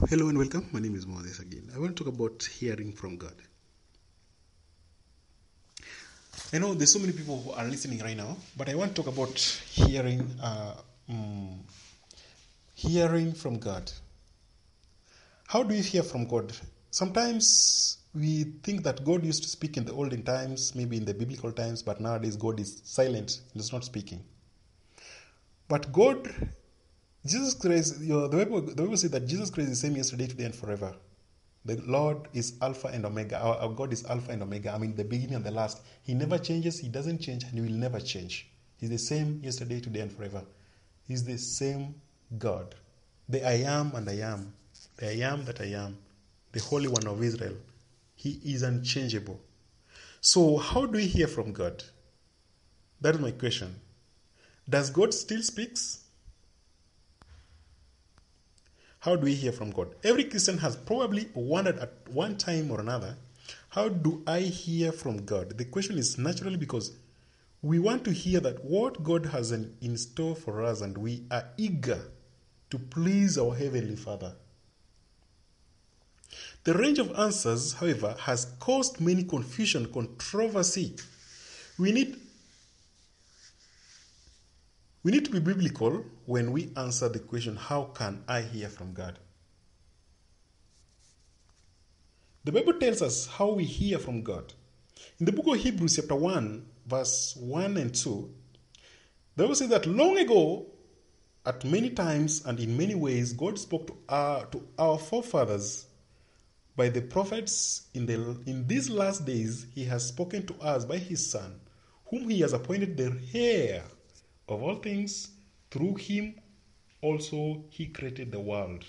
Hello and welcome. My name is Moses again. I want to talk about hearing from God. I know there's so many people who are listening right now, but I want to talk about hearing from God. How do you hear from God? Sometimes we think that God used to speak in the olden times, maybe in the biblical times, but nowadays God is silent and is not speaking. But God, Jesus Christ, the Bible says that Jesus Christ is the same yesterday, today, and forever. The Lord is Alpha and Omega. Our God is Alpha and Omega. I mean, the beginning and the last. He never changes. He doesn't change, and He will never change. He's the same yesterday, today, and forever. He's the same God. The I am and I am. The I am that I am. The Holy One of Israel. He is unchangeable. So, how do we hear from God? That is my question. Does God still speaks? How do we hear from God? Every Christian has probably wondered at one time or another, how do I hear from God? The question is naturally because we want to hear that what God has in store for us, and we are eager to please our Heavenly Father. The range of answers, however, has caused many confusion, controversy. We need to be biblical when we answer the question, how can I hear from God? The Bible tells us how we hear from God. In the book of Hebrews chapter 1, verse 1 and 2, the Bible says that long ago, at many times and in many ways, God spoke to our forefathers by the prophets. In these last days, He has spoken to us by His Son, whom He has appointed the heir of all things. Through Him also He created the world.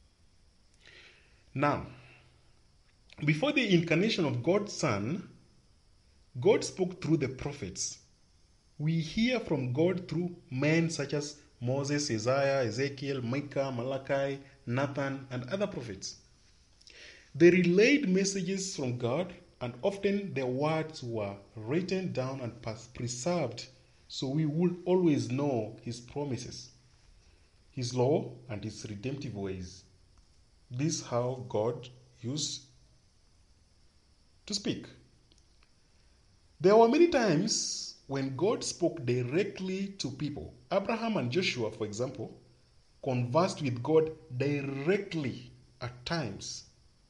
Now, before the incarnation of God's Son, God spoke through the prophets. We hear from God through men such as Moses, Isaiah, Ezekiel, Micah, Malachi, Nathan, and other prophets. They relayed messages from God, and often their words were written down and preserved so we would always know His promises, His law, and His redemptive ways. This is how God used to speak. There were many times when God spoke directly to people. Abraham and Joshua, for example, conversed with God directly at times.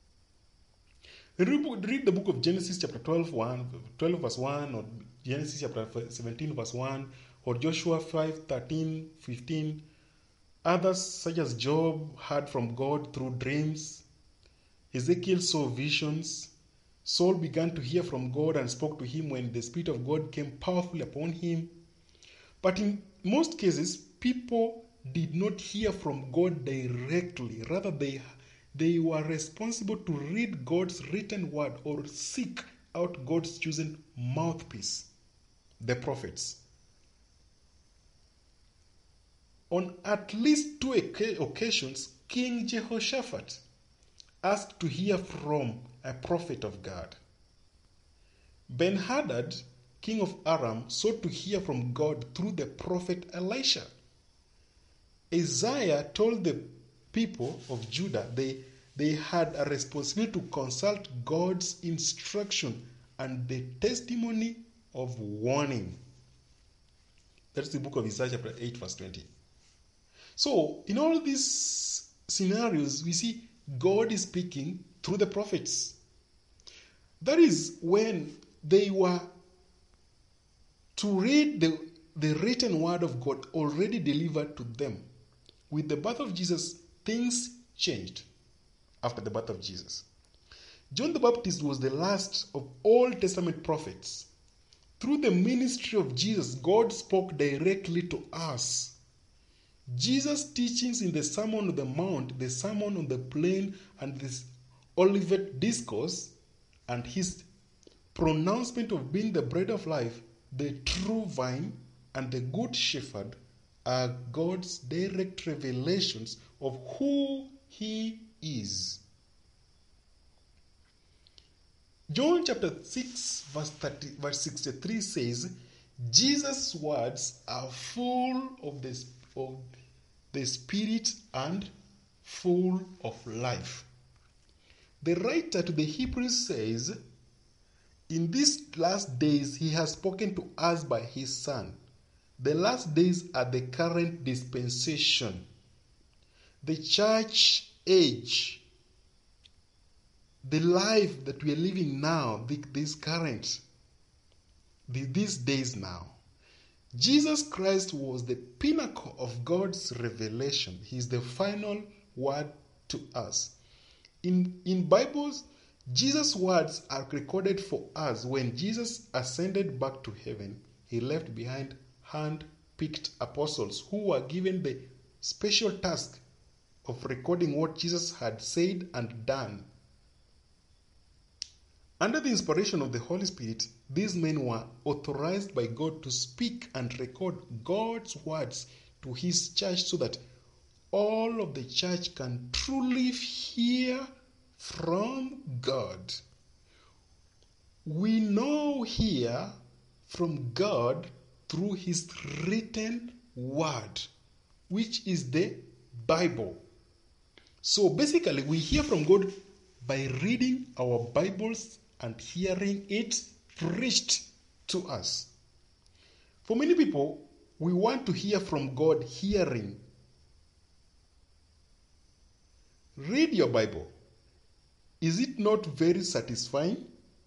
Read the book of Genesis chapter 12 verse 1, or Genesis chapter 17 verse 1, or Joshua 5, 13, 15. Others, such as Job, heard from God through dreams. Ezekiel saw visions. Saul began to hear from God and spoke to him when the Spirit of God came powerfully upon him. But in most cases, people did not hear from God directly. Rather, they were responsible to read God's written word or seek out God's chosen mouthpiece, the prophets. On at least 2 occasions, King Jehoshaphat asked to hear from a prophet of God. Ben-Hadad, king of Aram, sought to hear from God through the prophet Elisha. Isaiah told the people of Judah they had a responsibility to consult God's instruction and the testimony of warning. That's the book of Isaiah chapter 8 verse 20. So, in all these scenarios, we see God is speaking through the prophets. That is when they were to read the written word of God already delivered to them. With the birth of Jesus, things changed after the birth of Jesus. John the Baptist was the last of Old Testament prophets. Through the ministry of Jesus, God spoke directly to us. Jesus' teachings in the Sermon on the Mount, the Sermon on the Plain, and this Olivet Discourse, and His pronouncement of being the bread of life, the true vine, and the good shepherd are God's direct revelations of who He is. John chapter 6 verse 63 says, Jesus' words are full of the Spirit and full of life. The writer to the Hebrews says, in these last days he has spoken to us by his Son. The last days are the current dispensation. The church age, the life that we are living now, these days now. Jesus Christ was the pinnacle of God's revelation. He is the final word to us. In Bibles, Jesus' words are recorded for us. When Jesus ascended back to heaven, he left behind hand-picked apostles who were given the special task of recording what Jesus had said and done. Under the inspiration of the Holy Spirit, these men were authorized by God to speak and record God's words to his church so that all of the church can truly hear from God. We now hear from God through his written word, which is the Bible. So basically, we hear from God by reading our Bibles and hearing it preached to us. For many people, we want to hear from God hearing. Read your Bible. Is it not very satisfying?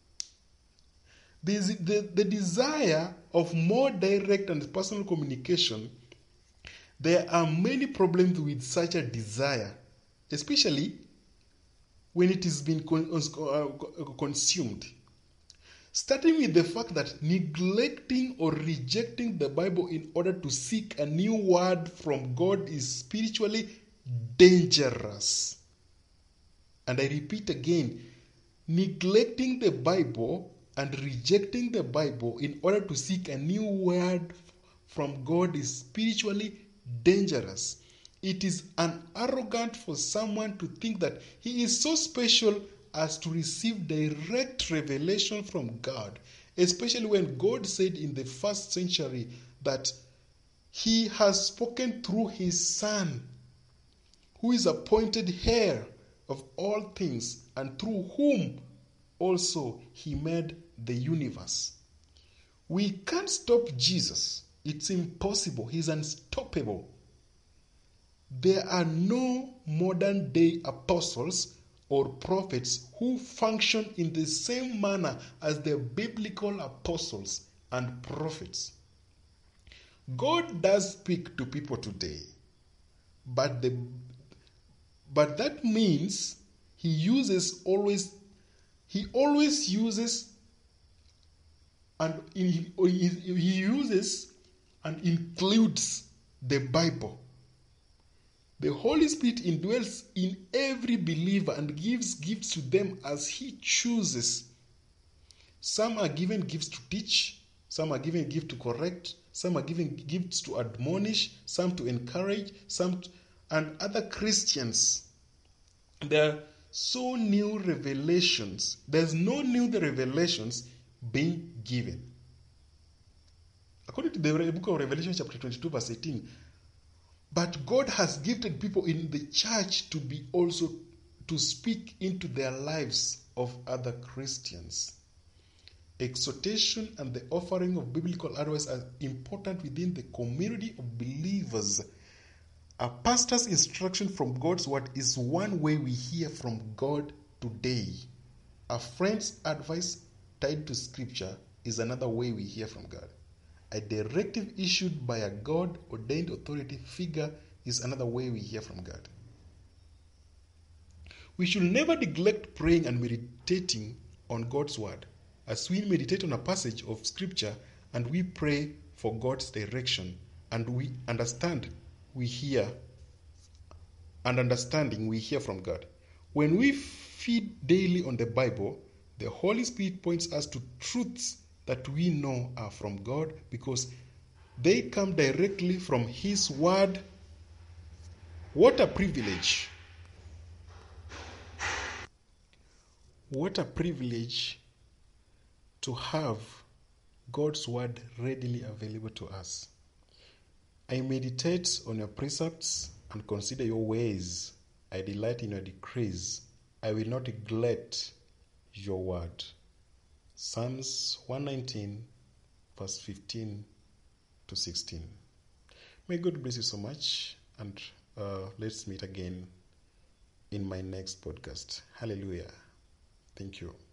The desire of more direct and personal communication, there are many problems with such a desire, especially when it is being consumed. Starting with the fact that neglecting or rejecting the Bible in order to seek a new word from God is spiritually dangerous. And I repeat again, neglecting the Bible and rejecting the Bible in order to seek a new word from God is spiritually dangerous. It is arrogant for someone to think that he is so special as to receive direct revelation from God, especially when God said in the first century that he has spoken through his Son, who is appointed heir of all things, and through whom also he made the universe. We can't stop Jesus. It's impossible. He's unstoppable. There are no modern day apostles or prophets who function in the same manner as the biblical apostles and prophets. God does speak to people today, but that means he always uses and includes the Bible. The Holy Spirit indwells in every believer and gives gifts to them as he chooses. Some are given gifts to teach, some are given gifts to correct, some are given gifts to admonish, some to encourage, and other Christians. There are so new revelations. There's no new revelations being given. According to the book of Revelation chapter 22 verse 18, but God has gifted people in the church to be also to speak into their lives of other Christians. Exhortation and the offering of biblical advice are important within the community of believers. A pastor's instruction from God's word is one way we hear from God today. A friend's advice tied to scripture is another way we hear from God. A directive issued by a God-ordained authority figure is another way we hear from God. We should never neglect praying and meditating on God's word. As we meditate on a passage of scripture and we pray for God's direction and we understand, we hear, and understanding we hear from God. When we feed daily on the Bible, the Holy Spirit points us to truths that we know are from God because they come directly from his word. What a privilege. What a privilege to have God's word readily available to us. I meditate on your precepts and consider your ways. I delight in your decrees. I will not neglect your word. Psalms 119, verse 15 to 16. May God bless you so much, and let's meet again in my next podcast. Hallelujah. Thank you.